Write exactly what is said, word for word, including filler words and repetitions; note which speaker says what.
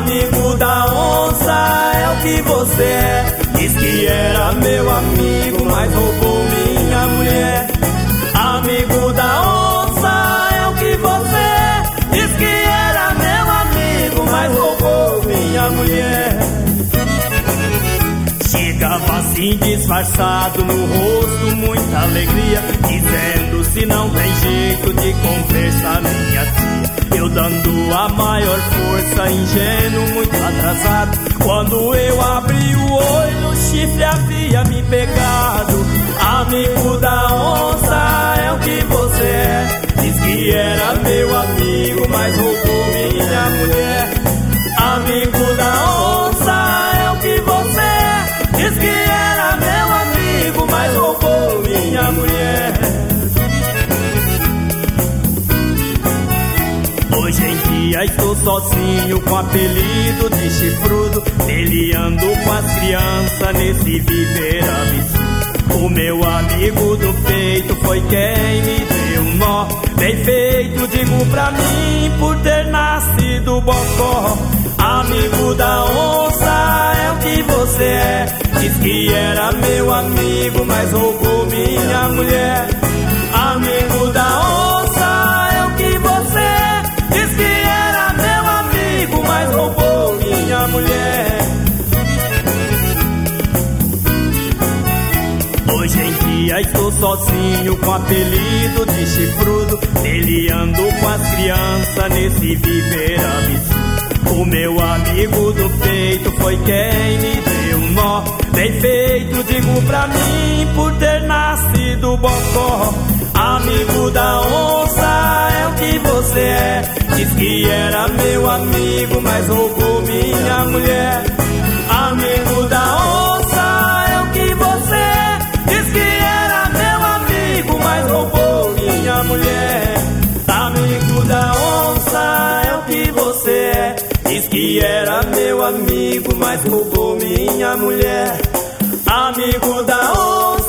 Speaker 1: Amigo da onça é o que você é. Diz que era meu amigo, mas roubou minha mulher. Amigo da onça é o que você é. Diz que era meu amigo, mas roubou minha mulher. Chegava assim disfarçado, no rosto muita alegria, dizendo se não tem jeito de conversar minha tia. Eu dando a maior força, ingênuo, muito atrasado. Quando eu abri o olho, o chifre havia me pegado. Amigo da onça é o que você é. Diz que era meu amigo, mas roubou minha mulher. Amigo da onça é o que você é. Diz que era meu amigo, mas roubou minha mulher. Hoje em dia estou sozinho, com apelido de chifrudo, peleando com as crianças nesse viver absurdo. O meu amigo do peito foi quem me deu um nó, bem feito, digo pra mim, por ter nascido bocó. Amigo da onça é o que você é. Diz que era meu amigo, mas roubou minha mulher. Amigo da onça é o que você é. Diz que era meu amigo, mas roubou minha mulher. Hoje em dia estou sozinho, com apelido de chifrudo, peleando com as crianças nesse viver absurdo. O meu amigo do peito foi quem me deu um nó, bem feito, digo pra mim, por ter nascido bocó. Amigo da onça é o que você é. Diz que era meu amigo, mas roubou minha mulher. Amigo da onça é o que você é. Diz que era meu amigo, mas roubou minha mulher. Amigo da onça é o que você é. Diz que era meu amigo, mas roubou minha mulher. Amigo da onça